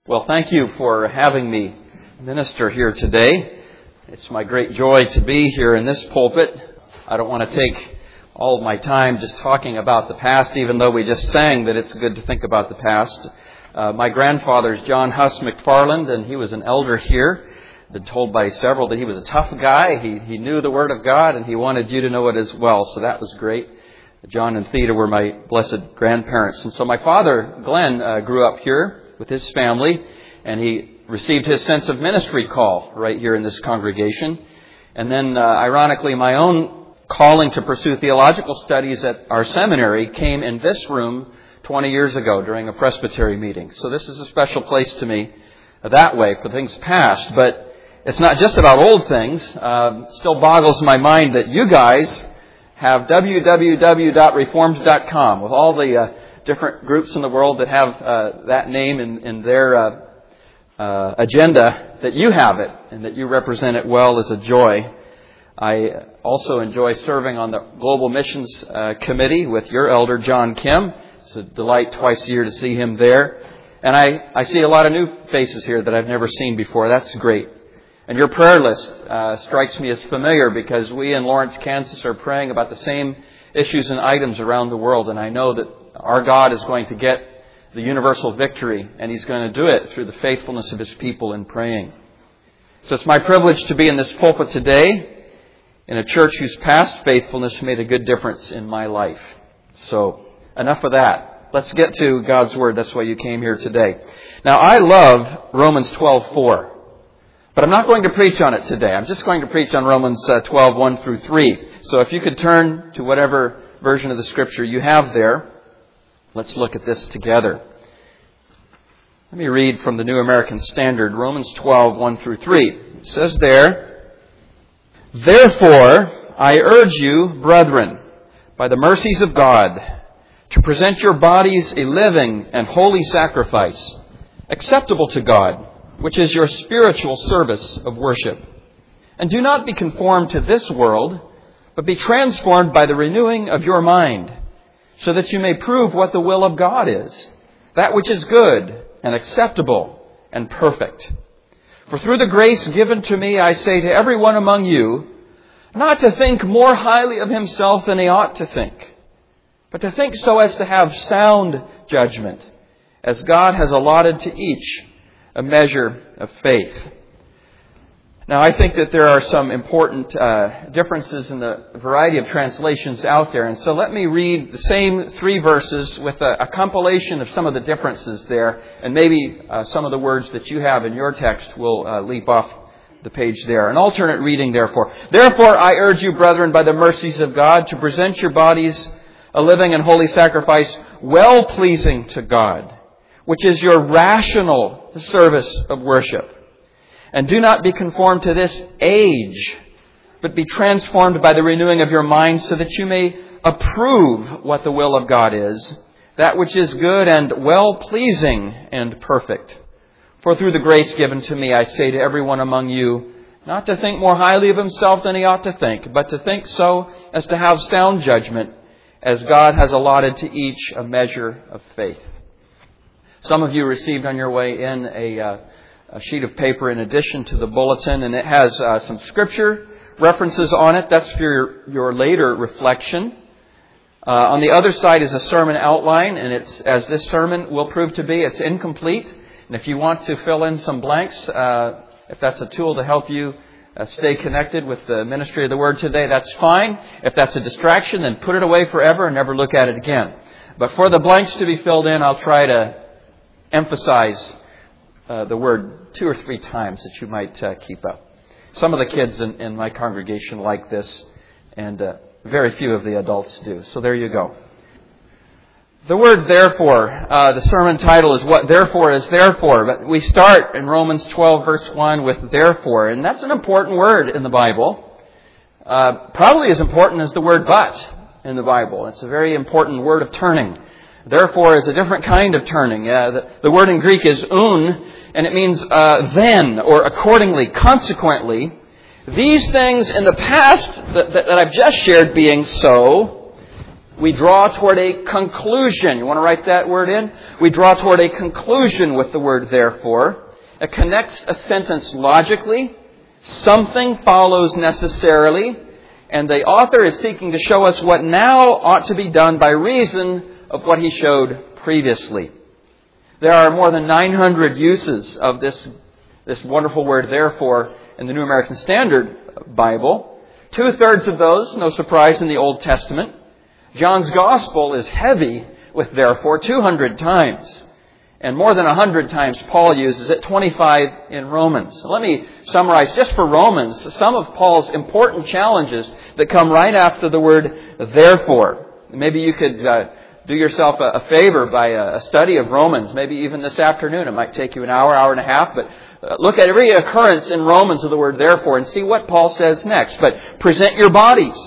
Well, thank you for having me minister here today. It's my great joy to be here in this pulpit. I don't want to take all of my time just talking about the past, even though we just sang that it's good to think about the past. My grandfather is John Huss McFarland, and he was an elder here. Been told by several that he was a tough guy. He knew the Word of God, and he wanted you to know it as well. So that was great. John and Theda were my blessed grandparents. And so my father, Glenn, grew up here with his family, and he received his sense of ministry call right here in this congregation. And then, ironically, my own calling to pursue theological studies at our seminary came in this room 20 years ago during a presbytery meeting. So this is a special place to me that way for things past. But it's not just about old things. It still boggles my mind that you guys have www.reformed.com with all the different groups in the world that have that name in their agenda, that you have it and that you represent it well is a joy. I also enjoy serving on the Global Missions Committee with your elder, John Kim. It's a delight twice a year to see him there. And I see a lot of new faces here that I've never seen before. That's great. And your prayer list strikes me as familiar because we in Lawrence, Kansas are praying about the same issues and items around the world. And I know that our God is going to get the universal victory, and He's going to do it through the faithfulness of His people in praying. So it's my privilege to be in this pulpit today in a church whose past faithfulness made a good difference in my life. So enough of that. Let's get to God's Word. That's why you came here today. Now, I love Romans 12:4. But I'm not going to preach on it today. I'm just going to preach on Romans 12:1 through 3. So if you could turn to whatever version of the Scripture you have there, let's look at this together. Let me read from the New American Standard, Romans 12:1 through 3. It says there, "Therefore, I urge you, brethren, by the mercies of God, to present your bodies a living and holy sacrifice, acceptable to God, which is your spiritual service of worship. And do not be conformed to this world, but be transformed by the renewing of your mind, so that you may prove what the will of God is, that which is good and acceptable and perfect. For through the grace given to me, I say to everyone among you, not to think more highly of himself than he ought to think, but to think so as to have sound judgment, as God has allotted to each a measure of faith." Now, I think that there are some important differences in the variety of translations out there. And so let me read the same 3 verses with a compilation of some of the differences there. And maybe some of the words that you have in your text will leap off the page there. An alternate reading, therefore. "Therefore, I urge you, brethren, by the mercies of God, to present your bodies a living and holy sacrifice, well-pleasing to God, which is your rational service of worship. And do not be conformed to this age, but be transformed by the renewing of your mind, so that you may approve what the will of God is, that which is good and well-pleasing and perfect. For through the grace given to me, I say to everyone among you, not to think more highly of himself than he ought to think, but to think so as to have sound judgment, as God has allotted to each a measure of faith." Some of you received on your way in a sheet of paper in addition to the bulletin, and it has some scripture references on it. That's for your later reflection. On the other side is a sermon outline, and it's, as this sermon will prove to be, it's incomplete. And if you want to fill in some blanks, if that's a tool to help you stay connected with the ministry of the Word today, that's fine. If that's a distraction, then put it away forever and never look at it again. But for the blanks to be filled in, I'll try to emphasize the word 2 or 3 times that you might keep up. Some of the kids in my congregation like this, and very few of the adults do. So there you go. The word therefore, the sermon title is "What Therefore is Therefore." But we start in Romans 12 verse 1 with therefore. And that's an important word in the Bible. Probably as important as the word but in the Bible. It's a very important word of turning. Therefore is a different kind of turning. The word in Greek is un, and it means then, or accordingly, consequently. These things in the past that I've just shared being so, We draw toward a conclusion. You want to write that word in? We draw toward a conclusion with the word therefore. It connects a sentence logically. Something follows necessarily. And the author is seeking to show us what now ought to be done by reason of what he showed previously. There are more than 900 uses of this wonderful word therefore in the New American Standard Bible. 2/3 of those, no surprise, in the Old Testament. John's Gospel is heavy with therefore 200 times. And more than 100 times Paul uses it, 25 in Romans. Let me summarize just for Romans some of Paul's important challenges that come right after the word therefore. Maybe you could do yourself a favor by a study of Romans, maybe even this afternoon. It might take you an hour, hour and a half, but look at every occurrence in Romans of the word therefore and see what Paul says next. But present your bodies,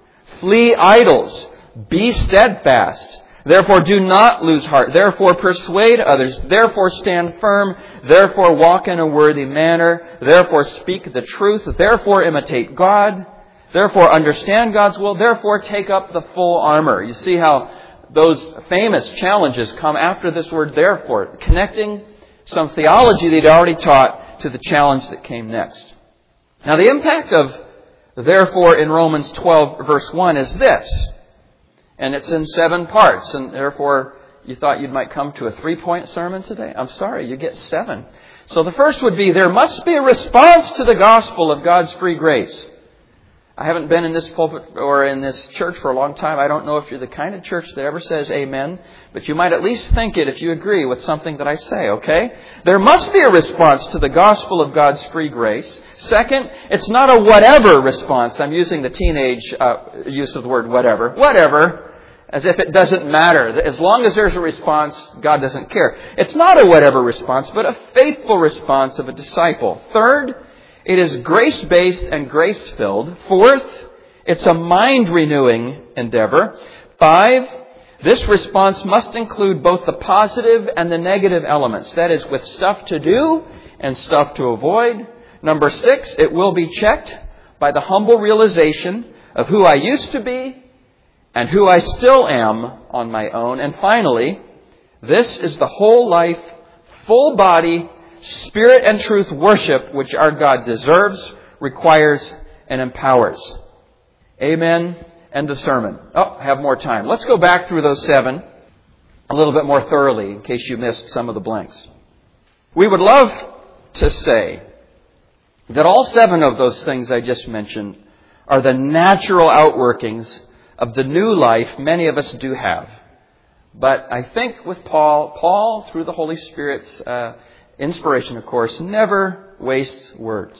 flee idols, be steadfast. Therefore do not lose heart. Therefore persuade others. Therefore stand firm. Therefore walk in a worthy manner. Therefore speak the truth. Therefore imitate God. Therefore understand God's will. Therefore take up the full armor. You see how those famous challenges come after this word therefore, connecting some theology they'd already taught to the challenge that came next. Now the impact of therefore in Romans 12 verse 1 is this. And it's in 7 parts. And therefore, you thought you might come to a 3-point sermon today? I'm sorry, you get 7. So the first would be, there must be a response to the gospel of God's free grace. I haven't been in this pulpit or in this church for a long time. I don't know if you're the kind of church that ever says amen. But you might at least think it if you agree with something that I say, okay? There must be a response to the gospel of God's free grace. Second, it's not a whatever response. I'm using the teenage use of the word whatever. Whatever, as if it doesn't matter. As long as there's a response, God doesn't care. It's not a whatever response, but a faithful response of a disciple. Third, it is grace-based and grace-filled. Fourth, it's a mind-renewing endeavor. 5, this response must include both the positive and the negative elements. That is, with stuff to do and stuff to avoid. Number 6, it will be checked by the humble realization of who I used to be and who I still am on my own. And finally, this is the whole life, full body, spirit and truth worship which our God deserves, requires, and empowers. Amen. End of sermon. Oh, I have more time. Let's go back through those 7 a little bit more thoroughly in case you missed some of the blanks. We would love to say that all 7 of those things I just mentioned are the natural outworkings of the new life many of us do have. But I think with Paul, through the Holy Spirit's inspiration, of course, never wastes words.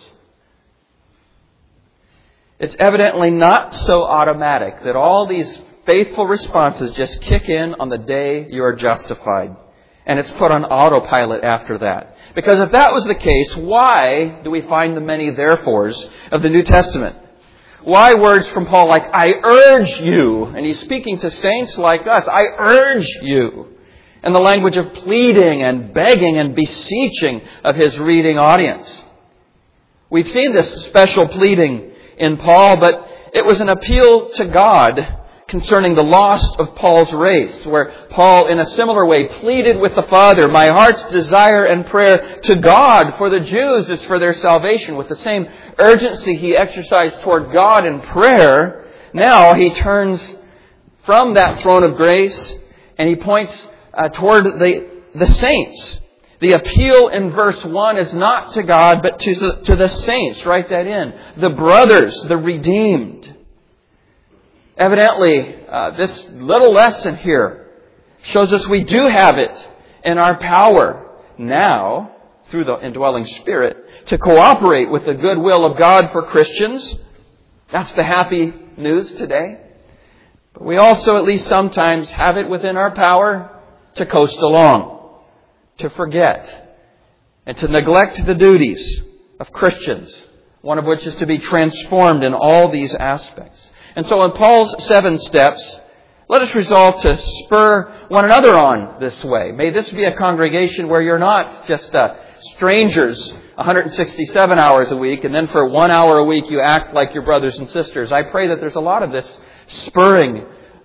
It's evidently not so automatic that all these faithful responses just kick in on the day you are justified. And it's put on autopilot after that. Because if that was the case, why do we find the many therefores of the New Testament? Why words from Paul like, I urge you, and he's speaking to saints like us, I urge you, and the language of pleading and begging and beseeching of his reading audience. We've seen this special pleading in Paul, but it was an appeal to God concerning the lost of Paul's race, where Paul in a similar way pleaded with the Father, my heart's desire and prayer to God for the Jews is for their salvation. With the same urgency he exercised toward God in prayer, now he turns from that throne of grace and he points toward the saints. The appeal in verse 1 is not to God, but to the saints. Write that in. The brothers, the redeemed. Evidently, this little lesson here shows us we do have it in our power now, through the indwelling Spirit, to cooperate with the goodwill of God for Christians. That's the happy news today. But we also, at least sometimes, have it within our power to coast along, to forget, and to neglect the duties of Christians, one of which is to be transformed in all these aspects. And so in Paul's 7 steps, let us resolve to spur one another on this way. May this be a congregation where you're not just strangers 167 hours a week, and then for 1 hour a week you act like your brothers and sisters. I pray that there's a lot of this spurring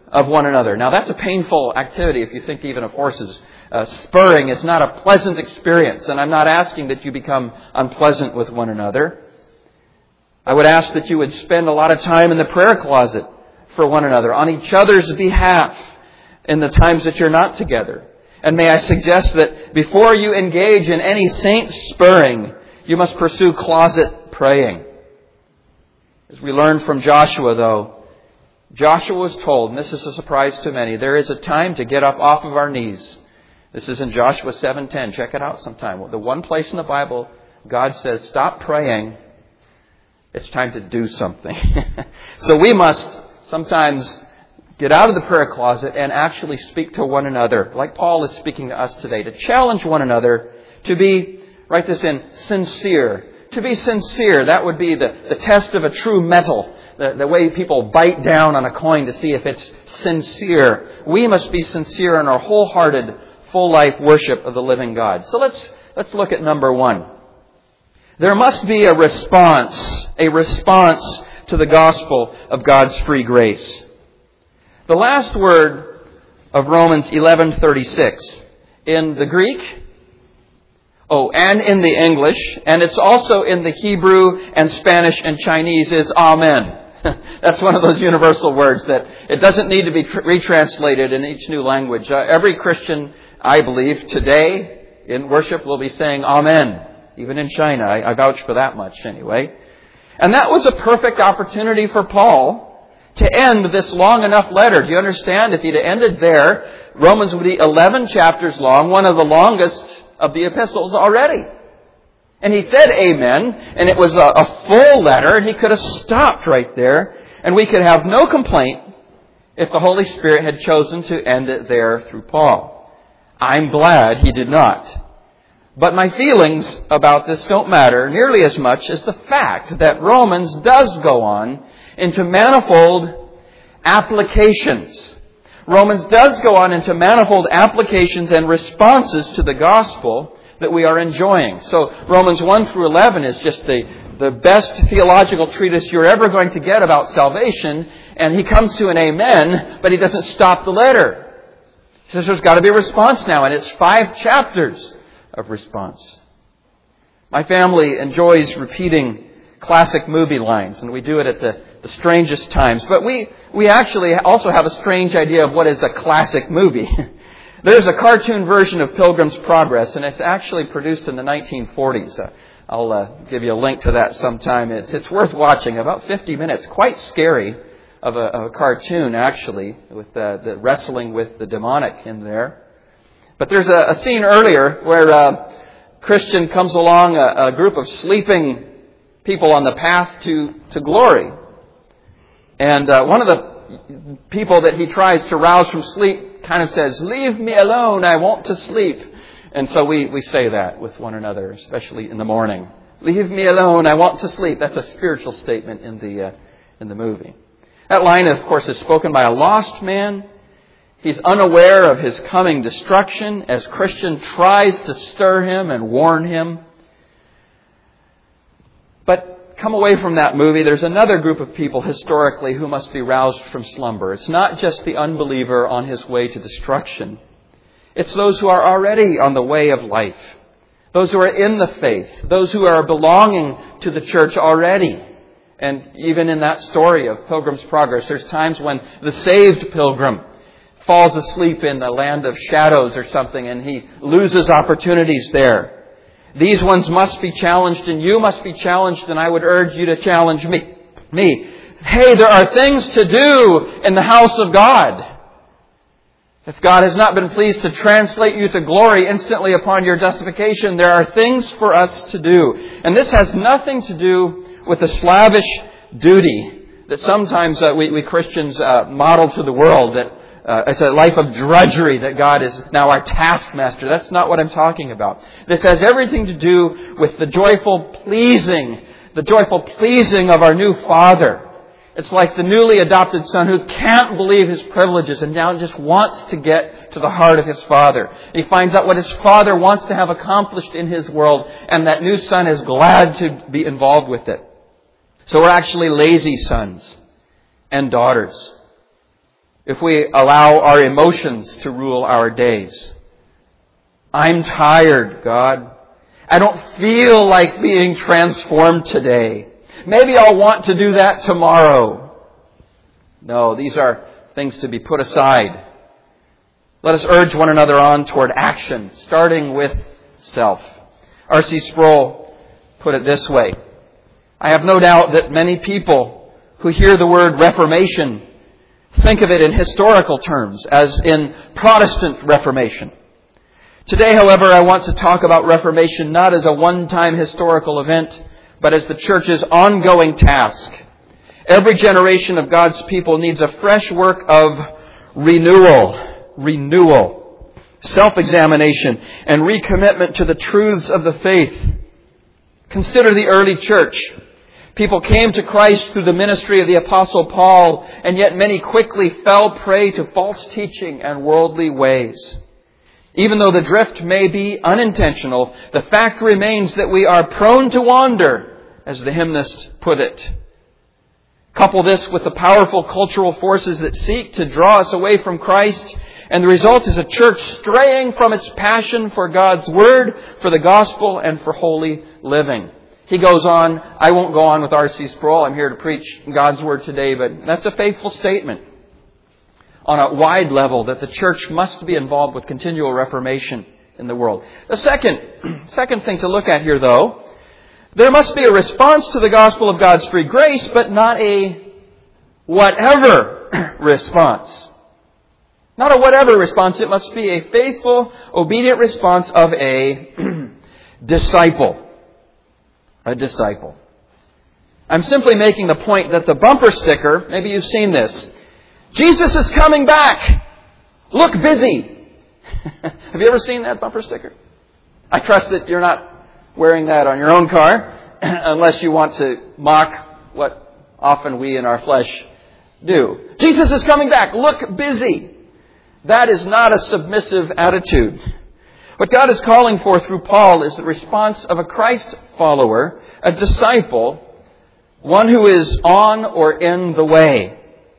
of one another. Now, that's a painful activity if you think even of horses. Spurring is not a pleasant experience, and I'm not asking that you become unpleasant with one another. I would ask that you would spend a lot of time in the prayer closet for one another, on each other's behalf, in the times that you're not together. And may I suggest that before you engage in any saint spurring, you must pursue closet praying. As we learn from Joshua, though, Joshua was told, and this is a surprise to many, there is a time to get up off of our knees. This is in Joshua 7:10. Check it out sometime. The one place in the Bible God says, stop praying. It's time to do something. So we must sometimes get out of the prayer closet and actually speak to one another, like Paul is speaking to us today, to challenge one another to be, write this in, sincere. To be sincere, that would be the test of a true metal, the way people bite down on a coin to see if it's sincere. We must be sincere in our wholehearted, full life worship of the living God. So let's look at number one. There must be a response to the gospel of God's free grace. The last word of Romans 11:36 in the Greek, and in the English, and it's also in the Hebrew and Spanish and Chinese, is amen. That's one of those universal words that it doesn't need to be retranslated in each new language. Every Christian, I believe, today in worship will be saying amen. Even in China, I vouch for that much anyway. And that was a perfect opportunity for Paul to end this long enough letter. Do you understand? If he'd ended there, Romans would be 11 chapters long, one of the longest of the epistles already. And he said amen, and it was a full letter, and he could have stopped right there, and we could have no complaint if the Holy Spirit had chosen to end it there through Paul. I'm glad he did not. But my feelings about this don't matter nearly as much as the fact that Romans does go on into manifold applications. Romans does go on into manifold applications and responses to the gospel that we are enjoying. So Romans 1 through 11 is just the best theological treatise you're ever going to get about salvation. And he comes to an amen, but he doesn't stop the letter. He says there's got to be a response now, and it's 5 chapters of response. My family enjoys repeating classic movie lines, and we do it at the strangest times. But we actually also have a strange idea of what is a classic movie. There's a cartoon version of Pilgrim's Progress, and it's actually produced in the 1940s. I'll give you a link to that sometime. It's worth watching. About 50 minutes. Quite scary of a cartoon, actually, with the wrestling with the demonic in there. But there's a scene earlier where Christian comes along a group of sleeping people on the path to glory. And one of the people that he tries to rouse from sleep kind of says, "Leave me alone, I want to sleep." And so we say that with one another, especially in the morning. "Leave me alone, I want to sleep." That's a spiritual statement in the movie. That line, of course, is spoken by a lost man. He's unaware of his coming destruction as Christian tries to stir him and warn him. But come away from that movie, there's another group of people historically who must be roused from slumber. It's not just the unbeliever on his way to destruction. It's those who are already on the way of life. Those who are in the faith. Those who are belonging to the church already. And even in that story of Pilgrim's Progress, there's times when the saved pilgrim falls asleep in the land of shadows or something, and he loses opportunities there. These ones must be challenged, and you must be challenged, and I would urge you to challenge me. Hey, there are things to do in the house of God. If God has not been pleased to translate you to glory instantly upon your justification, there are things for us to do. And this has nothing to do with a slavish duty that sometimes we Christians model to the world, that it's a life of drudgery, that God is now our taskmaster. That's not what I'm talking about. This has everything to do with the joyful pleasing of our new Father. It's like the newly adopted son who can't believe his privileges and now just wants to get to the heart of his Father. He finds out what his Father wants to have accomplished in his world, and that new son is glad to be involved with it. So we're actually lazy sons and daughters. if we allow our emotions to rule our days. I'm tired, God. I don't feel like being transformed today. Maybe I'll want to do that tomorrow. No, these are things to be put aside. Let us urge one another on toward action, starting with self. R.C. Sproul put it this way: I have no doubt that many people who hear the word Reformation think of it in historical terms, as in Protestant Reformation. Today, however, I want to talk about Reformation not as a one-time historical event, but as the Church's ongoing task. Every generation of God's people needs a fresh work of renewal, self-examination, and recommitment to the truths of the faith. Consider the early church. People came to Christ through the ministry of the Apostle Paul, and yet many quickly fell prey to false teaching and worldly ways. Even though the drift may be unintentional, the fact remains that we are prone to wander, as the hymnist put it. Couple this with the powerful cultural forces that seek to draw us away from Christ, and the result is a church straying from its passion for God's Word, for the gospel, and for holy living. He goes on. I won't go on with R.C. Sproul. I'm here to preach God's Word today, but that's a faithful statement on a wide level that the church must be involved with continual reformation in the world. The second thing to look at here, though, there must be a response to the gospel of God's free grace, but not a whatever response. Not a whatever response. It must be a faithful, obedient response of a disciple. A disciple. I'm simply making the point that the bumper sticker, maybe you've seen this, Jesus is coming back. Look busy. Have you ever seen that bumper sticker? I trust that you're not wearing that on your own car unless you want to mock what often we in our flesh do. Jesus is coming back. Look busy. That is not a submissive attitude. What God is calling for through Paul is the response of a Christ follower, a disciple, one who is on or in the way.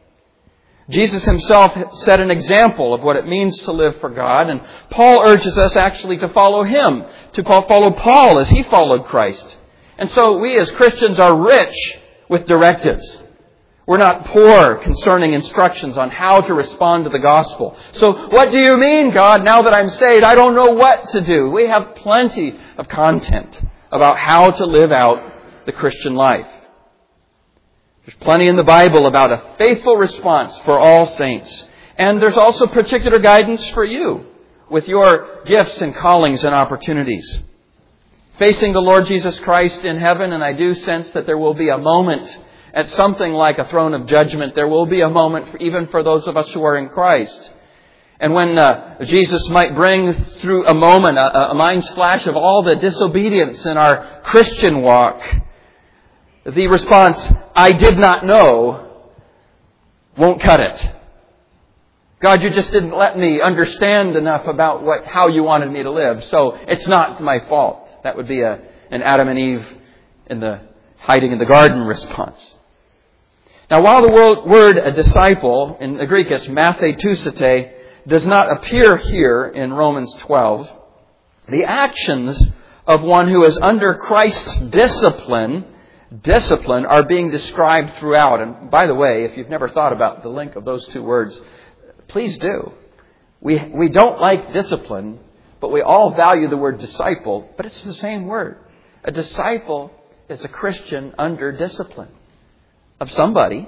Jesus himself set an example of what it means to live for God, and Paul urges us actually to follow him, to follow Paul as he followed Christ. And so we as Christians are rich with directives. We're not poor concerning instructions on how to respond to the gospel. So what do you mean, God? Now that I'm saved, I don't know what to do. We have plenty of content about how to live out the Christian life. There's plenty in the Bible about a faithful response for all saints. And there's also particular guidance for you with your gifts and callings and opportunities. Facing the Lord Jesus Christ in heaven, and I do sense that there will be a moment at something like a throne of judgment. There will be a moment even for those of us who are in Christ. And when Jesus might bring through a moment, a mind's flash of all the disobedience in our Christian walk, the response, I did not know, won't cut it. God, you just didn't let me understand enough about how you wanted me to live, so it's not my fault. That would be an Adam and Eve hiding in the garden response. Now, while the word a disciple, in the Greek is mathetusite, does not appear here in Romans 12, the actions of one who is under Christ's discipline are being described throughout. And by the way, if you've never thought about the link of those two words, please do. We don't like discipline, but we all value the word disciple, but it's the same word. A disciple is a Christian under discipline of somebody.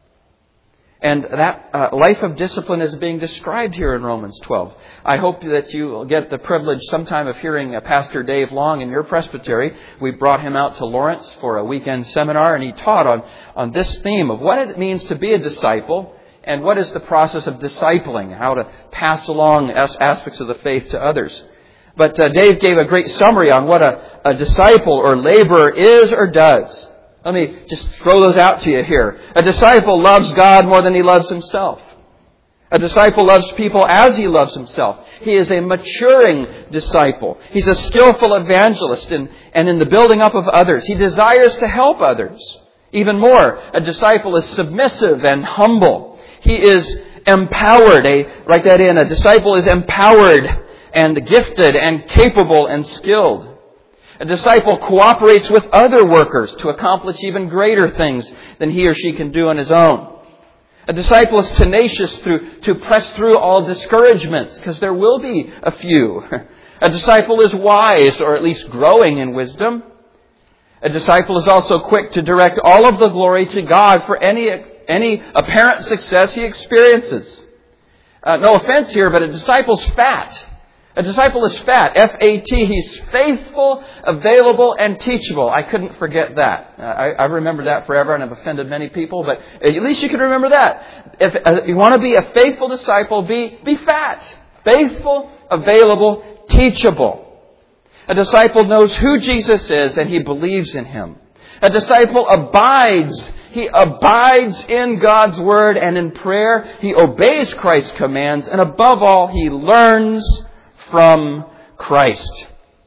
And that life of discipline is being described here in Romans 12. I hope that you will get the privilege sometime of hearing Pastor Dave Long in your presbytery. We brought him out to Lawrence for a weekend seminar, and he taught on this theme of what it means to be a disciple and what is the process of discipling, how to pass along aspects of the faith to others. But Dave gave a great summary on what a disciple or laborer is or does. Let me just throw those out to you here. A disciple loves God more than he loves himself. A disciple loves people as he loves himself. He is a maturing disciple. He's a skillful evangelist and in the building up of others. He desires to help others. Even more, a disciple is submissive and humble. He is empowered. Write that in. A disciple is empowered and gifted and capable and skilled. A disciple cooperates with other workers to accomplish even greater things than he or she can do on his own. A disciple is tenacious to press through all discouragements, because there will be a few. A disciple is wise, or at least growing in wisdom. A disciple is also quick to direct all of the glory to God for any apparent success he experiences. No offense here, but a disciple's fat. A disciple is fat. F-A-T. He's faithful, available, and teachable. I couldn't forget that. I remember that forever, and I've offended many people, but at least you can remember that. If you want to be a faithful disciple, be fat. Faithful, available, teachable. A disciple knows who Jesus is, and he believes in Him. A disciple abides. He abides in God's Word and in prayer. He obeys Christ's commands, and above all, he learns from Christ.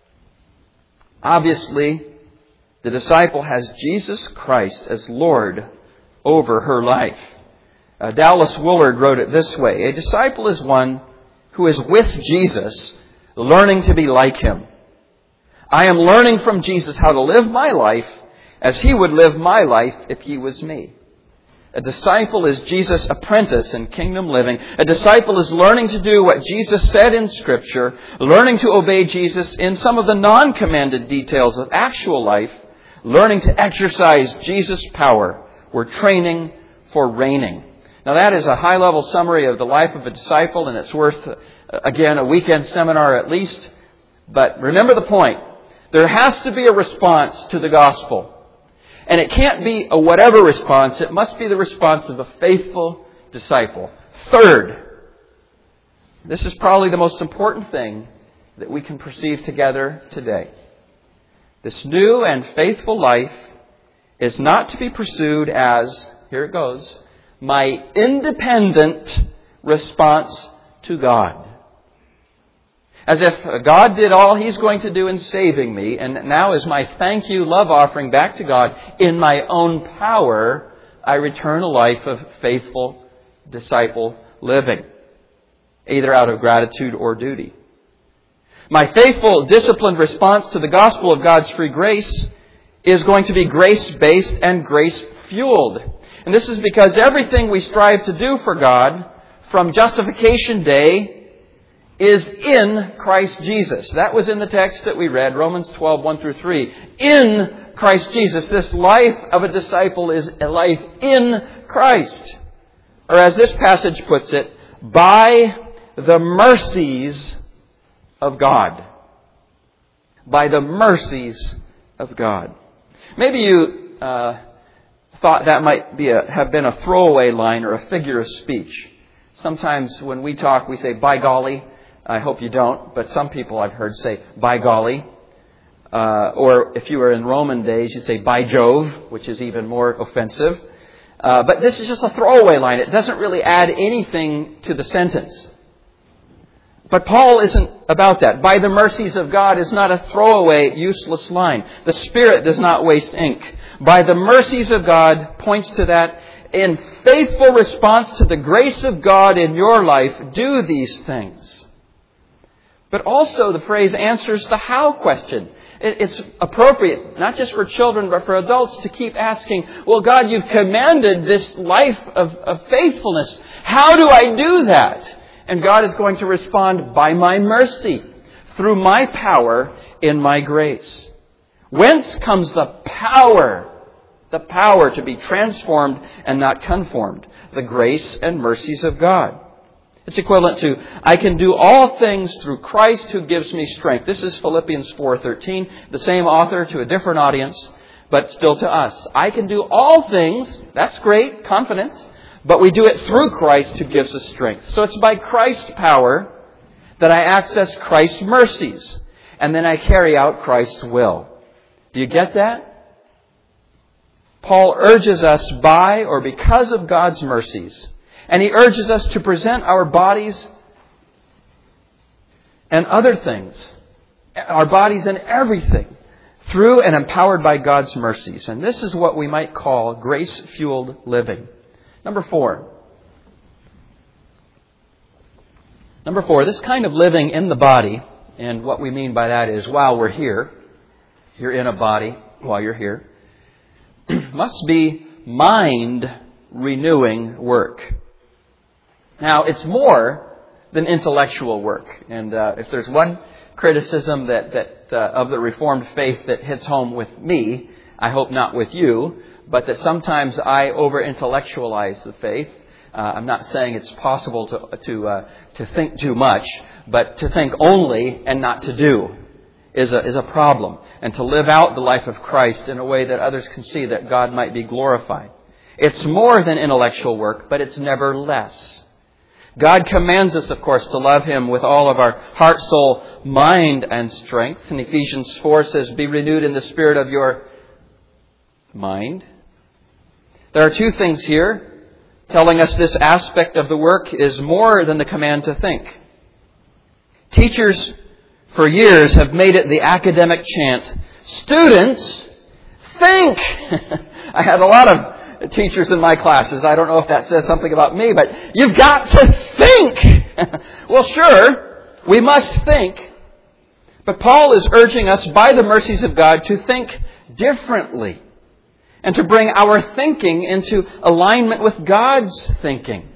Obviously, the disciple has Jesus Christ as Lord over her life. Dallas Willard wrote it this way: a disciple is one who is with Jesus, learning to be like Him. I am learning from Jesus how to live my life as He would live my life if He was me. A disciple is Jesus' apprentice in kingdom living. A disciple is learning to do what Jesus said in Scripture, learning to obey Jesus in some of the non-commanded details of actual life, learning to exercise Jesus' power. We're training for reigning. Now that is a high-level summary of the life of a disciple, and it's worth, again, a weekend seminar at least. But remember the point. There has to be a response to the gospel. And it can't be a whatever response. It must be the response of a faithful disciple. Third, this is probably the most important thing that we can perceive together today. This new and faithful life is not to be pursued as, here it goes, my independent response to God. As if God did all He's going to do in saving me, and now as my thank you love offering back to God, in my own power, I return a life of faithful disciple living, either out of gratitude or duty. My faithful, disciplined response to the gospel of God's free grace is going to be grace-based and grace-fueled. And this is because everything we strive to do for God from justification day is in Christ Jesus. That was in the text that we read, Romans 12, 1 through 3. In Christ Jesus. This life of a disciple is a life in Christ. Or as this passage puts it, by the mercies of God. By the mercies of God. Maybe you thought that might have been a throwaway line or a figure of speech. Sometimes when we talk, we say, by golly. I hope you don't, but some people I've heard say, by golly. Or if you were in Roman days, you'd say, by Jove, which is even more offensive. But this is just a throwaway line. It doesn't really add anything to the sentence. But Paul isn't about that. By the mercies of God is not a throwaway, useless line. The Spirit does not waste ink. By the mercies of God points to that. In faithful response to the grace of God in your life, do these things. But also the phrase answers the how question. It's appropriate, not just for children, but for adults to keep asking, well, God, you've commanded this life of faithfulness. How do I do that? And God is going to respond by my mercy, through my power in my grace. Whence comes the power to be transformed and not conformed? The grace and mercies of God. It's equivalent to, I can do all things through Christ who gives me strength. This is Philippians 4:13, the same author to a different audience, but still to us. I can do all things, that's great, confidence, but we do it through Christ who gives us strength. So it's by Christ's power that I access Christ's mercies, and then I carry out Christ's will. Do you get that? Paul urges us by or because of God's mercies. And he urges us to present our bodies and other things, our bodies and everything, through and empowered by God's mercies. And this is what we might call grace-fueled living. Number 4. Number 4, this kind of living in the body, and what we mean by that is while we're here, you're in a body while you're here, must be mind-renewing work. Now, it's more than intellectual work. And if there's one criticism that of the Reformed faith that hits home with me, I hope not with you, but that sometimes I over-intellectualize the faith. I'm not saying it's possible to think too much, but to think only and not to do is a problem. And to live out the life of Christ in a way that others can see that God might be glorified. It's more than intellectual work, but it's never less. God commands us, of course, to love Him with all of our heart, soul, mind, and strength. And Ephesians 4 says, be renewed in the spirit of your mind. There are two things here telling us this aspect of the work is more than the command to think. Teachers for years have made it the academic chant, students, think! I had a lot of teachers in my classes. I don't know if that says something about me, but you've got to think! Well, sure, we must think. But Paul is urging us by the mercies of God to think differently and to bring our thinking into alignment with God's thinking.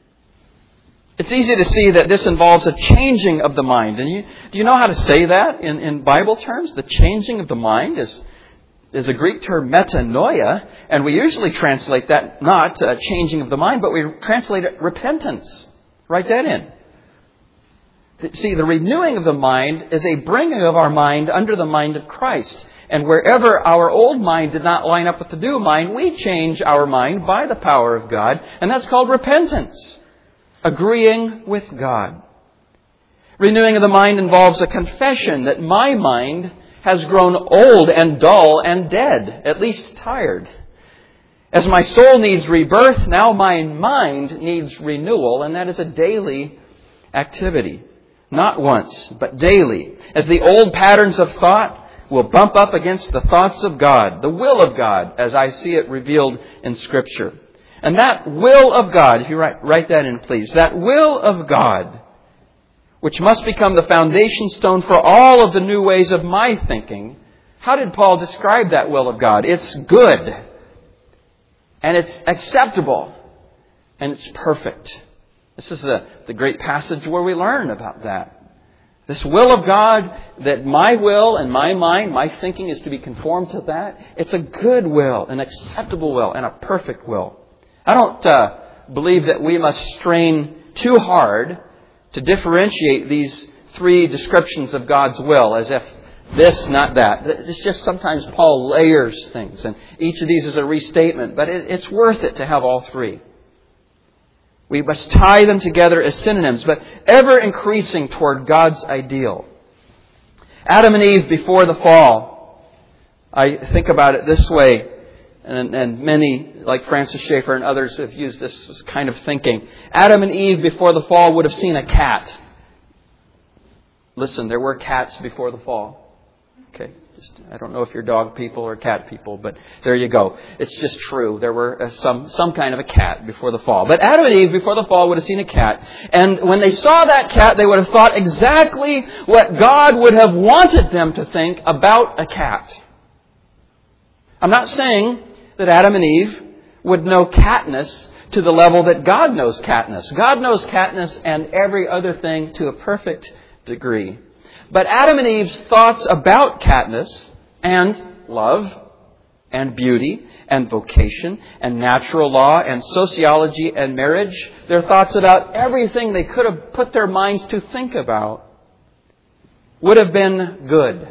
It's easy to see that this involves a changing of the mind. And do you know how to say that in Bible terms? The changing of the mind is a Greek term, metanoia. And we usually translate that not changing of the mind, but we translate it repentance. Write that in. See, the renewing of the mind is a bringing of our mind under the mind of Christ. And wherever our old mind did not line up with the new mind, we change our mind by the power of God. And that's called repentance. Agreeing with God. Renewing of the mind involves a confession that my mind has grown old and dull and dead, at least tired. As my soul needs rebirth, now my mind needs renewal, and that is a daily activity. Not once, but daily. As the old patterns of thought will bump up against the thoughts of God, the will of God, as I see it revealed in Scripture. And that will of God, if you write that in, please, that will of God, which must become the foundation stone for all of the new ways of my thinking. How did Paul describe that will of God? It's good, and it's acceptable, and it's perfect. This is the great passage where we learn about that. This will of God, that my will and my mind, my thinking is to be conformed to that. It's a good will, an acceptable will, and a perfect will. I don't believe that we must strain too hard to differentiate these three descriptions of God's will as if this, not that. It's just sometimes Paul layers things, and each of these is a restatement, but it's worth it to have all three. We must tie them together as synonyms, but ever increasing toward God's ideal. Adam and Eve before the fall. I think about it this way, and many, like Francis Schaeffer and others, have used this kind of thinking. Adam and Eve before the fall would have seen a cat. Listen, there were cats before the fall. Okay, I don't know if you're dog people or cat people, but there you go. It's just true. There were some kind of a cat before the fall. But Adam and Eve before the fall would have seen a cat. And when they saw that cat, they would have thought exactly what God would have wanted them to think about a cat. I'm not saying that Adam and Eve would know catness to the level that God knows catness. God knows catness and every other thing to a perfect degree. But Adam and Eve's thoughts about catness and love and beauty and vocation and natural law and sociology and marriage, their thoughts about everything they could have put their minds to think about, would have been good.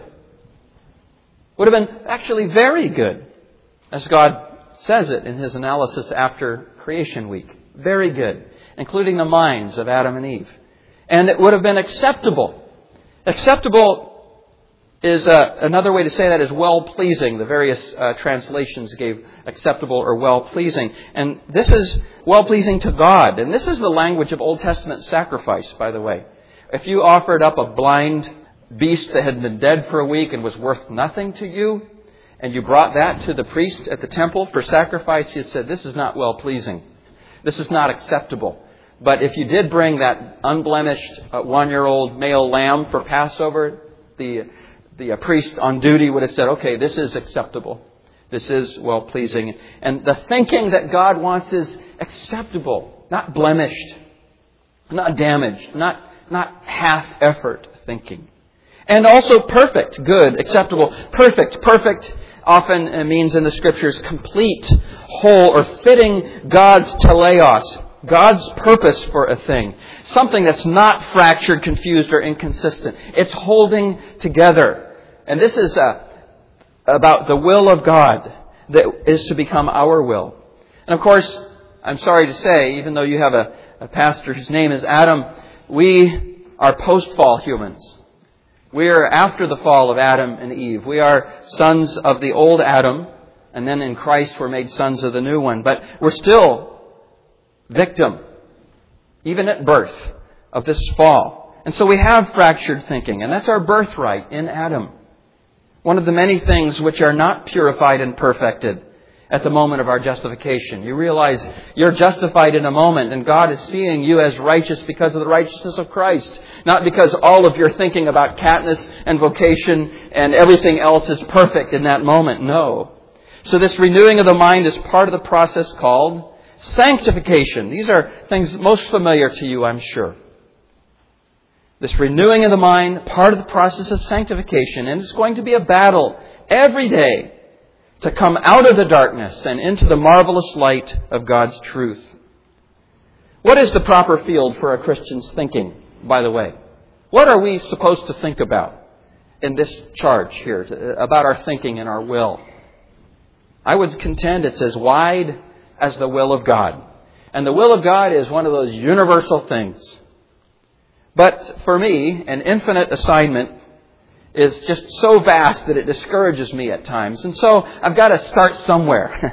Would have been actually very good. As God says it in His analysis after creation week. Very good. Including the minds of Adam and Eve. And it would have been acceptable. Acceptable is another way to say that is well-pleasing. The various translations gave acceptable or well-pleasing. And this is well-pleasing to God. And this is the language of Old Testament sacrifice, by the way. If you offered up a blind beast that had been dead for a week and was worth nothing to you, and you brought that to the priest at the temple for sacrifice, he said, this is not well-pleasing. This is not acceptable. But if you did bring that unblemished 1-year-old male lamb for Passover, the priest on duty would have said, okay, this is acceptable. This is well-pleasing. And the thinking that God wants is acceptable, not blemished, not damaged, not half-effort thinking. And also perfect, good, acceptable, perfect. Perfect often means in the Scriptures complete, whole, or fitting God's teleos, God's purpose for a thing. Something that's not fractured, confused, or inconsistent. It's holding together. And this is about the will of God that is to become our will. And of course, I'm sorry to say, even though you have a pastor whose name is Adam, we are post-fall humans. We are after the fall of Adam and Eve. We are sons of the old Adam, and then in Christ we're made sons of the new one. But we're still victim, even at birth, of this fall. And so we have fractured thinking, and that's our birthright in Adam. One of the many things which are not purified and perfected at the moment of our justification. You realize you're justified in a moment, and God is seeing you as righteous because of the righteousness of Christ. Not because all of your thinking about Katniss and vocation and everything else is perfect in that moment. No. So this renewing of the mind is part of the process called sanctification. These are things most familiar to you, I'm sure. This renewing of the mind, part of the process of sanctification. And it's going to be a battle every day to come out of the darkness and into the marvelous light of God's truth. What is the proper field for a Christian's thinking, by the way? What are we supposed to think about in this charge here, about our thinking and our will? I would contend it's as wide as the will of God. And the will of God is one of those universal things. But for me, an infinite assignment is just so vast that it discourages me at times. And so I've got to start somewhere.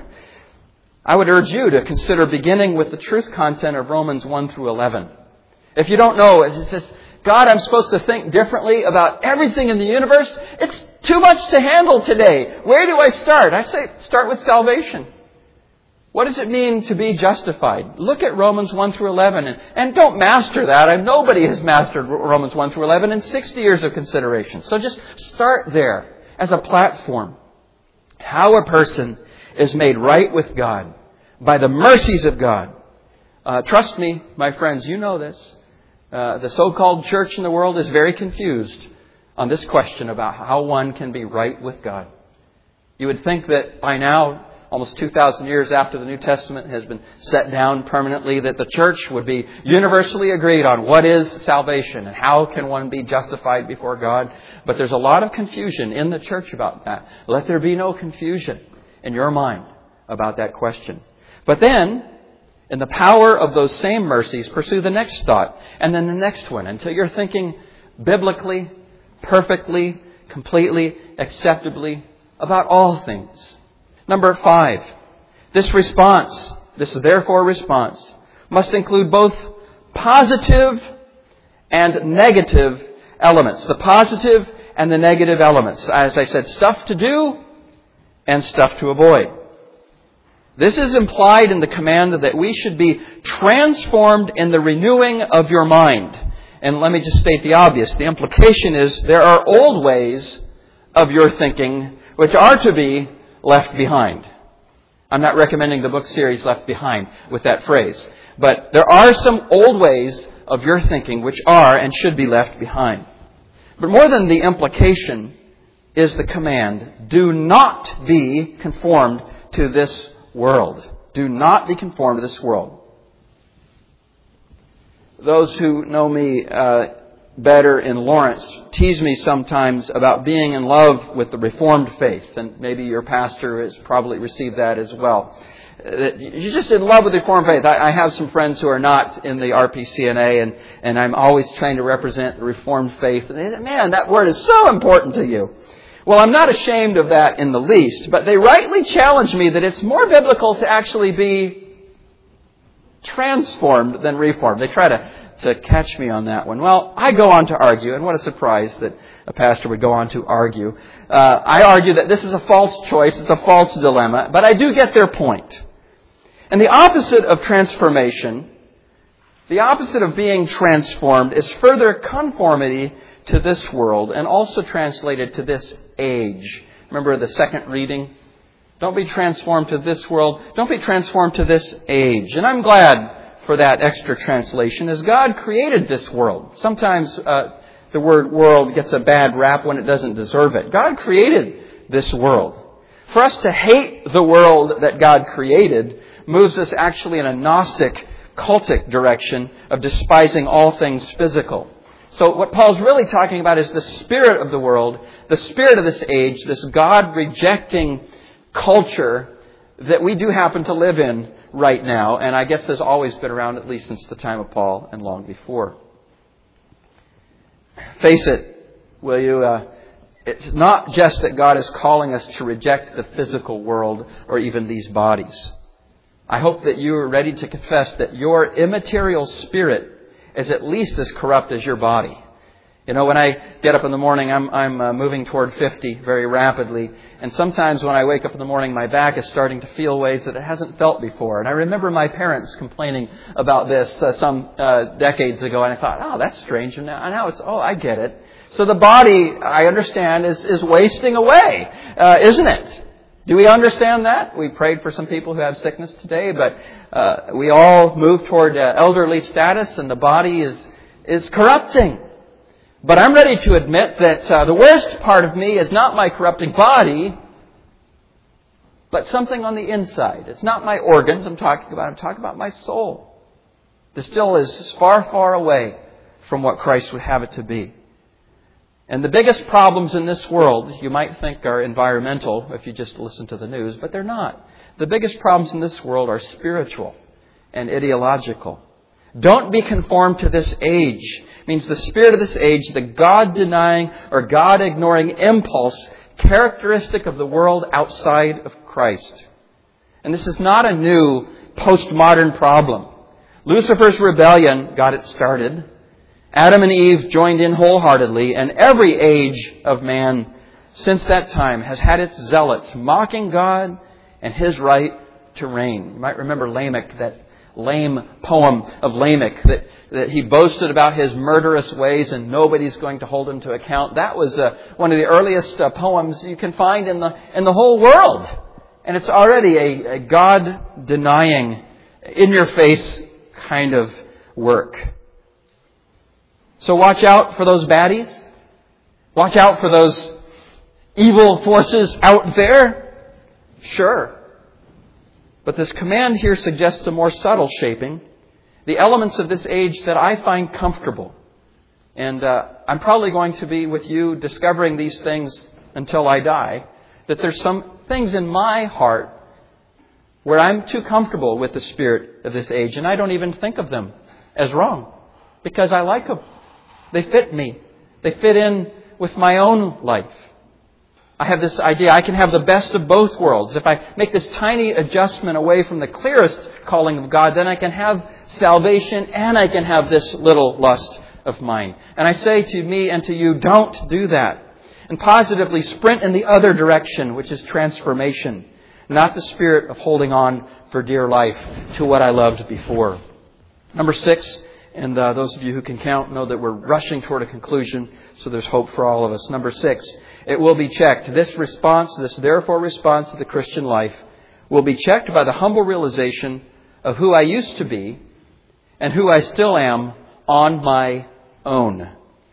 I would urge you to consider beginning with the truth content of Romans 1 through 11. If you don't know, it says, God, I'm supposed to think differently about everything in the universe. It's too much to handle today. Where do I start? I say, start with salvation. What does it mean to be justified? Look at Romans 1 through 11 and don't master that. Nobody has mastered Romans 1 through 11 in 60 years of consideration. So just start there as a platform. How a person is made right with God by the mercies of God. Trust me, my friends, you know this. The so-called church in the world is very confused on this question about how one can be right with God. You would think that by now, almost 2,000 years after the New Testament has been set down permanently, that the church would be universally agreed on what is salvation and how can one be justified before God. But there's a lot of confusion in the church about that. Let there be no confusion in your mind about that question. But then, in the power of those same mercies, pursue the next thought and then the next one until you're thinking biblically, perfectly, completely, acceptably about all things. Number 5, this therefore response, must include both positive and negative elements. The positive and the negative elements. As I said, stuff to do and stuff to avoid. This is implied in the command that we should be transformed in the renewing of your mind. And let me just state the obvious. The implication is there are old ways of your thinking which are to be left behind. I'm not recommending the book series Left Behind with that phrase. But there are some old ways of your thinking which are and should be left behind. But more than the implication is the command. Do not be conformed to this world. Do not be conformed to this world. Those who know me better in Lawrence tease me sometimes about being in love with the Reformed faith. And maybe your pastor has probably received that as well. You're just in love with the Reformed faith. I have some friends who are not in the RPCNA, and I'm always trying to represent the Reformed faith. And man, that word is so important to you. Well, I'm not ashamed of that in the least, but they rightly challenge me that it's more biblical to actually be transformed than reformed. They try to catch me on that one. Well, I go on to argue, and what a surprise that a pastor would go on to argue. I argue that this is a false choice, it's a false dilemma, but I do get their point. And the opposite of transformation The opposite of being transformed is further conformity to this world, and also translated to this age. Remember the second reading? Don't be transformed to this world. Don't be transformed to this age. And I'm glad for that extra translation, as God created this world. Sometimes the word world gets a bad rap when it doesn't deserve it. God created this world. For us to hate the world that God created moves us actually in a Gnostic, cultic direction of despising all things physical. So what Paul's really talking about is the spirit of the world, the spirit of this age, this God-rejecting culture that we do happen to live in right now, and I guess has always been around at least since the time of Paul and long before. Face it, will you? It's not just that God is calling us to reject the physical world or even these bodies. I hope that you are ready to confess that your immaterial spirit is at least as corrupt as your body. You know, when I get up in the morning, I'm moving toward 50 very rapidly. And sometimes when I wake up in the morning, my back is starting to feel ways that it hasn't felt before. And I remember my parents complaining about this some decades ago. And I thought, oh, that's strange. And now it's, oh, I get it. So the body, I understand, is wasting away, isn't it? Do we understand that? We prayed for some people who have sickness today, but we all move toward elderly status, and the body is corrupting. But I'm ready to admit that the worst part of me is not my corrupting body, but something on the inside. It's not my organs I'm talking about my soul. That still is far, far away from what Christ would have it to be. And the biggest problems in this world, you might think, are environmental if you just listen to the news, but they're not. The biggest problems in this world are spiritual and ideological. Don't be conformed to this age. It means the spirit of this age, the God-denying or God-ignoring impulse characteristic of the world outside of Christ. And this is not a new postmodern problem. Lucifer's rebellion got it started. Adam and Eve joined in wholeheartedly, and every age of man since that time has had its zealots mocking God and His right to reign. You might remember Lamech, that lame poem of Lamech that he boasted about his murderous ways and nobody's going to hold him to account. That was one of the earliest poems you can find in the whole world. And it's already a God-denying, in-your-face kind of work. So watch out for those baddies. Watch out for those evil forces out there. Sure. But this command here suggests a more subtle shaping. The elements of this age that I find comfortable. And I'm probably going to be with you discovering these things until I die. That there's some things in my heart where I'm too comfortable with the spirit of this age. And I don't even think of them as wrong. Because I like them. They fit me. They fit in with my own life. I have this idea I can have the best of both worlds. If I make this tiny adjustment away from the clearest calling of God, then I can have salvation and I can have this little lust of mine. And I say to me and to you, don't do that. And positively sprint in the other direction, which is transformation. Not the spirit of holding on for dear life to what I loved before. Number 6. And those of you who can count know that we're rushing toward a conclusion, so there's hope for all of us. Number 6, it will be checked. This therefore response to the Christian life will be checked by the humble realization of who I used to be and who I still am on my own.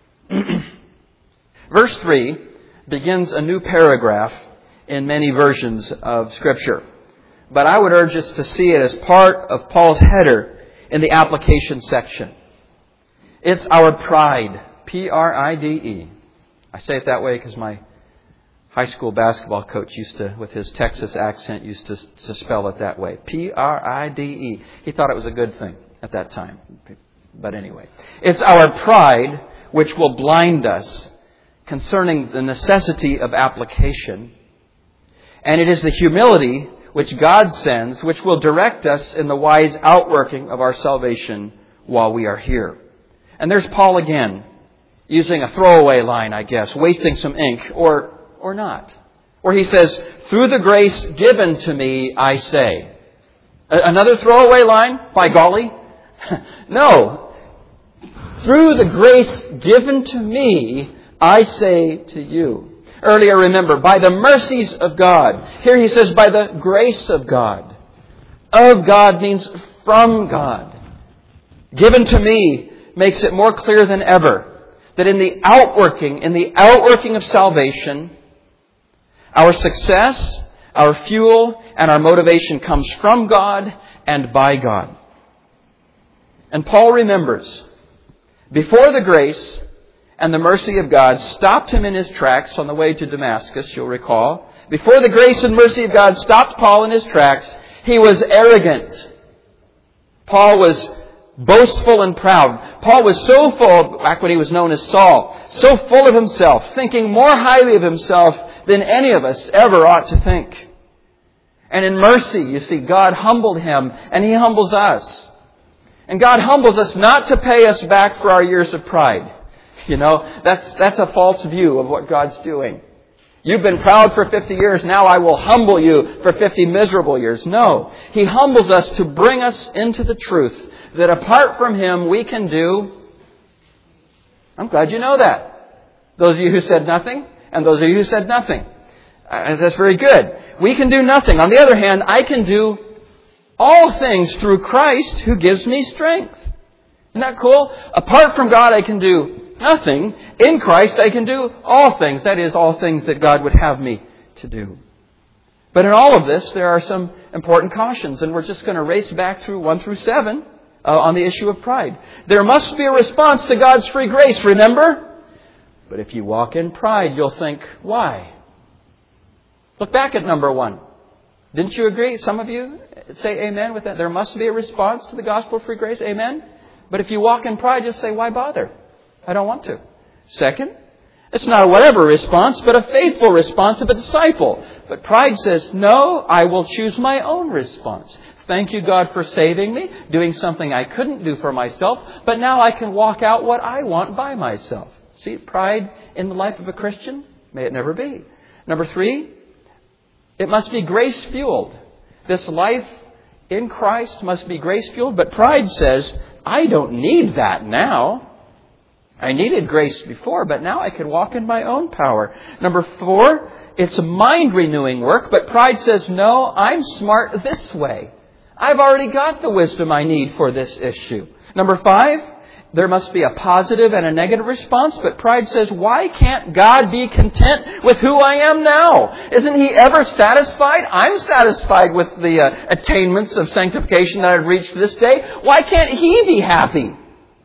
Verse 3 begins a new paragraph in many versions of Scripture. But I would urge us to see it as part of Paul's header in the application section. It's our pride. Pride. I say it that way because my high school basketball coach used to, with his Texas accent, used to spell it that way. Pride. He thought it was a good thing at that time. But anyway, it's our pride which will blind us concerning the necessity of application. And it is the humility which God sends, which will direct us in the wise outworking of our salvation while we are here. And there's Paul again, using a throwaway line, I guess, wasting some ink, or not. Where he says, through the grace given to me, I say. Another throwaway line, by golly. No. Through the grace given to me, I say to you. Earlier, remember, by the mercies of God. Here he says, by the grace of God. Of God means from God. Given to me makes it more clear than ever that in the outworking of salvation, our success, our fuel, and our motivation comes from God and by God. And Paul remembers, before the grace and the mercy of God stopped him in his tracks on the way to Damascus, you'll recall. Before the grace and mercy of God stopped Paul in his tracks, he was arrogant. Paul was boastful and proud. Paul was so full, back when he was known as Saul, so full of himself, thinking more highly of himself than any of us ever ought to think. And in mercy, you see, God humbled him, and He humbles us. And God humbles us not to pay us back for our years of pride. You know, that's a false view of what God's doing. You've been proud for 50 years, now I will humble you for 50 miserable years. No. He humbles us to bring us into the truth that apart from Him we can do... I'm glad you know that. Those of you who said nothing, and those of you who said nothing. That's very good. We can do nothing. On the other hand, I can do all things through Christ who gives me strength. Isn't that cool? Apart from God, I can do nothing. In Christ, I can do all things. That is, all things that God would have me to do. But in all of this, there are some important cautions. And we're just going to race back through 1 through 7 on the issue of pride. There must be a response to God's free grace, remember? But if you walk in pride, you'll think, why? Look back at number 1. Didn't you agree? Some of you say amen with that. There must be a response to the gospel of free grace. Amen? But if you walk in pride, you'll say, why bother? I don't want to. Second, it's not a whatever response, but a faithful response of a disciple. But pride says, no, I will choose my own response. Thank you, God, for saving me, doing something I couldn't do for myself, but now I can walk out what I want by myself. See, pride in the life of a Christian? May it never be. Number 3, it must be grace-fueled. This life in Christ must be grace-fueled, but pride says, I don't need that now. I needed grace before, but now I can walk in my own power. Number 4, it's a mind-renewing work, but pride says, no, I'm smart this way. I've already got the wisdom I need for this issue. Number 5, there must be a positive and a negative response, but pride says, why can't God be content with who I am now? Isn't He ever satisfied? I'm satisfied with the attainments of sanctification that I've reached this day. Why can't He be happy?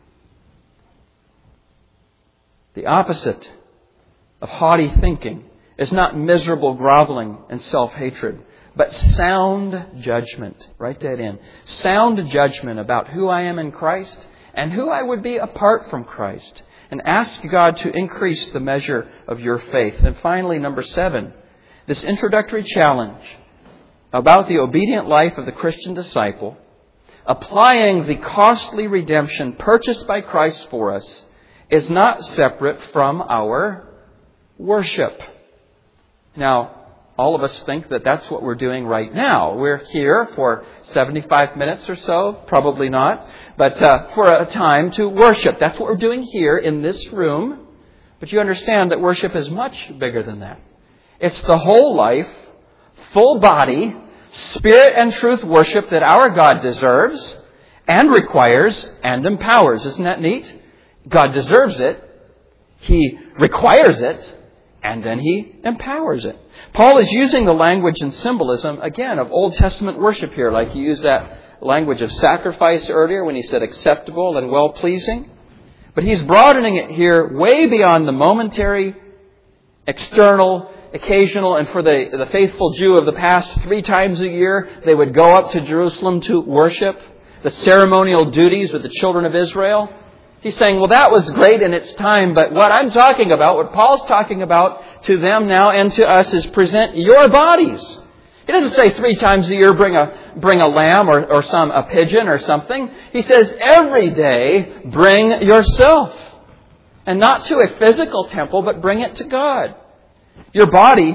The opposite of haughty thinking is not miserable groveling and self-hatred, but sound judgment. Write that in. Sound judgment about who I am in Christ and who I would be apart from Christ. And ask God to increase the measure of your faith. And finally, number 7, this introductory challenge about the obedient life of the Christian disciple, applying the costly redemption purchased by Christ for us, is not separate from our worship. Now, all of us think that that's what we're doing right now. We're here for 75 minutes or so, probably not, but for a time to worship. That's what we're doing here in this room. But you understand that worship is much bigger than that. It's the whole life, full body, spirit and truth worship that our God deserves and requires and empowers. Isn't that neat? God deserves it, He requires it, and then He empowers it. Paul is using the language and symbolism, again, of Old Testament worship here, like he used that language of sacrifice earlier when he said acceptable and well-pleasing. But he's broadening it here way beyond the momentary, external, occasional, and for the faithful Jew of the past, 3 times a year, they would go up to Jerusalem to worship, the ceremonial duties of the children of Israel. He's saying, well, that was great in its time, but what I'm talking about, what Paul's talking about to them now and to us is present your bodies. He doesn't say 3 times a year bring a lamb or a pigeon or something. He says every day bring yourself. And not to a physical temple, but bring it to God. Your body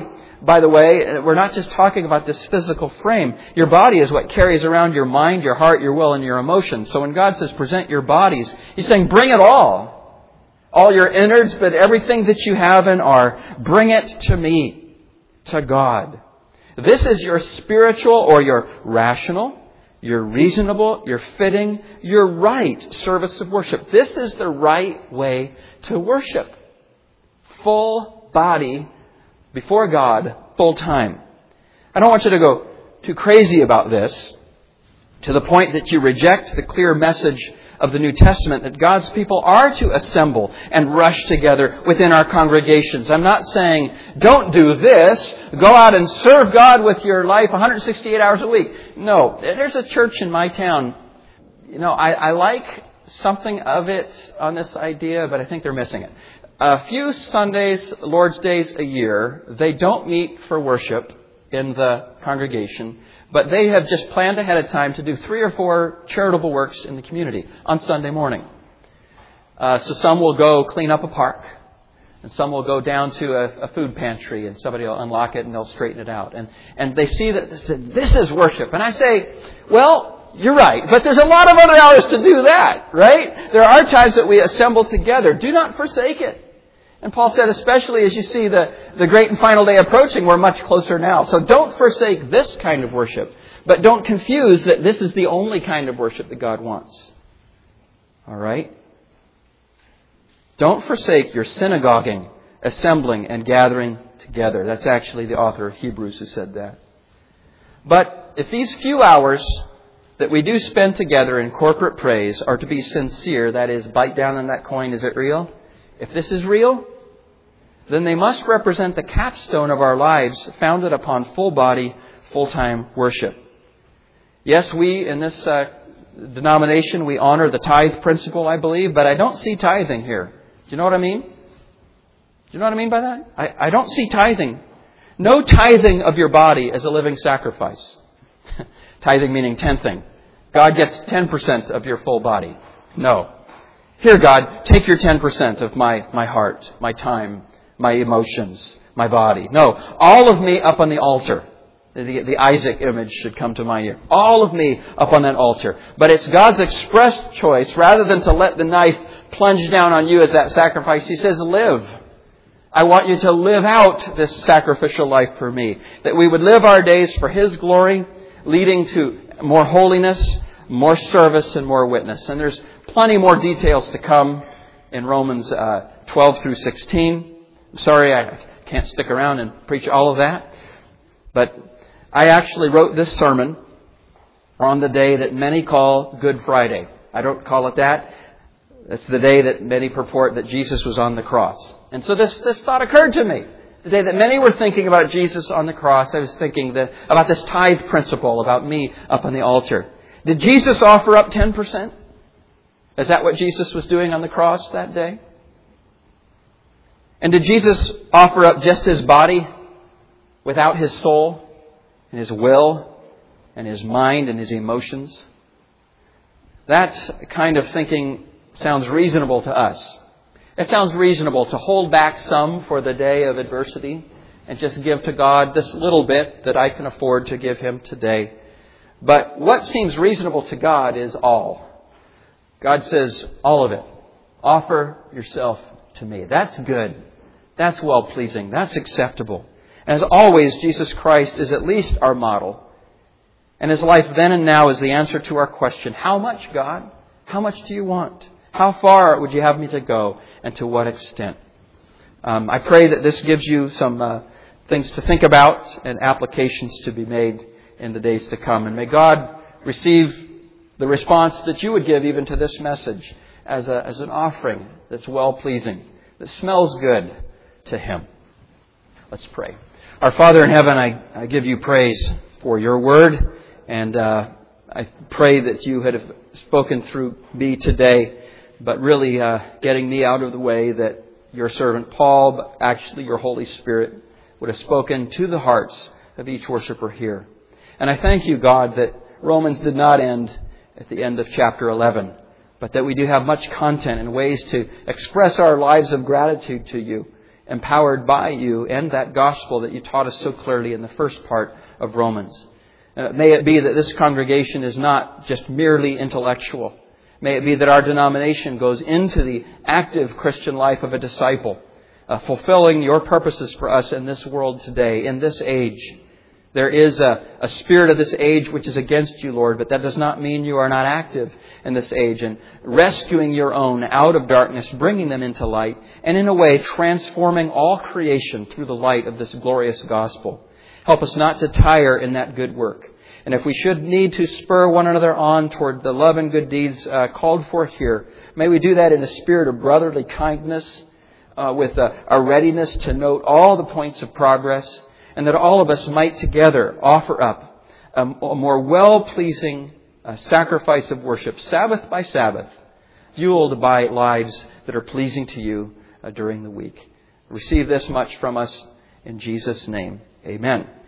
by the way, we're not just talking about this physical frame. Your body is what carries around your mind, your heart, your will, and your emotions. So when God says present your bodies, He's saying bring it all. All your innards, but everything that you have and are, bring it to me, to God. This is your spiritual or your rational, your reasonable, your fitting, your right service of worship. This is the right way to worship. Full body before God, full time. I don't want you to go too crazy about this to the point that you reject the clear message of the New Testament that God's people are to assemble and rush together within our congregations. I'm not saying don't do this. Go out and serve God with your life 168 hours a week. No, there's a church in my town. I like something of it on this idea, but I think they're missing it. A few Sundays, Lord's Days a year, they don't meet for worship in the congregation, but they have just planned ahead of time to do 3 or 4 charitable works in the community on Sunday morning. So some will go clean up a park, and some will go down to a food pantry, and somebody will unlock it and they'll straighten it out. And they see that this is worship. And I say, well, you're right, but there's a lot of other hours to do that, right? There are times that we assemble together. Do not forsake it. And Paul said, especially as you see the great and final day approaching, we're much closer now. So don't forsake this kind of worship. But don't confuse that this is the only kind of worship that God wants. All right? Don't forsake your synagoguing, assembling, and gathering together. That's actually the author of Hebrews who said that. But if these few hours that we do spend together in corporate praise are to be sincere, that is, bite down on that coin, is it real? If this is real, then they must represent the capstone of our lives founded upon full body, full-time worship. Yes, we in this denomination, we honor the tithe principle, I believe, but I don't see tithing here. Do you know what I mean? Do you know what I mean by that? I don't see tithing. No tithing of your body as a living sacrifice. Tithing meaning tenthing. God gets 10% of your full body. No. Here, God, take your 10% of my heart, my time, my emotions, my body. No, all of me up on the altar. The Isaac image should come to my ear. All of me up on that altar. But it's God's express choice, rather than to let the knife plunge down on you as that sacrifice. He says, live. I want you to live out this sacrificial life for me. That we would live our days for His glory, leading to more holiness, more service, and more witness. And there's plenty more details to come in Romans 12 through 16. I'm sorry, I can't stick around and preach all of that. But I actually wrote this sermon on the day that many call Good Friday. I don't call it that. It's the day that many purport that Jesus was on the cross. And so this thought occurred to me. The day that many were thinking about Jesus on the cross, I was thinking about this tithe principle, about me up on the altar. Did Jesus offer up 10%? Is that what Jesus was doing on the cross that day? And did Jesus offer up just His body without His soul and His will and His mind and His emotions? That kind of thinking sounds reasonable to us. It sounds reasonable to hold back some for the day of adversity and just give to God this little bit that I can afford to give Him today. But what seems reasonable to God is all. God says, all of it. Offer yourself to me. That's good. That's well-pleasing. That's acceptable. And as always, Jesus Christ is at least our model. And His life then and now is the answer to our question, how much, God? How much do you want? How far would you have me to go, and to what extent? I pray that this gives you some things to think about and applications to be made in the days to come. And may God receive the response that you would give even to this message as an offering that's well-pleasing, that smells good to Him. Let's pray. Our Father in heaven, I give you praise for your word, and I pray that you had spoken through me today, but really getting me out of the way, that your servant Paul, but actually your Holy Spirit, would have spoken to the hearts of each worshiper here. And I thank you, God, that Romans did not end at the end of chapter 11, but that we do have much content and ways to express our lives of gratitude to you empowered by you and that gospel that you taught us so clearly in the first part of Romans. May it be that this congregation is not just merely intellectual. May it be that our denomination goes into the active Christian life of a disciple, fulfilling your purposes for us in this world today, in this age. There is a spirit of this age which is against you, Lord, but that does not mean you are not active in this age and rescuing your own out of darkness, bringing them into light, and in a way transforming all creation through the light of this glorious gospel. Help us not to tire in that good work. And if we should need to spur one another on toward the love and good deeds called for here, may we do that in a spirit of brotherly kindness, with a readiness to note all the points of progress, and that all of us might together offer up a more well-pleasing sacrifice of worship, Sabbath by Sabbath, fueled by lives that are pleasing to you during the week. Receive this much from us in Jesus' name. Amen.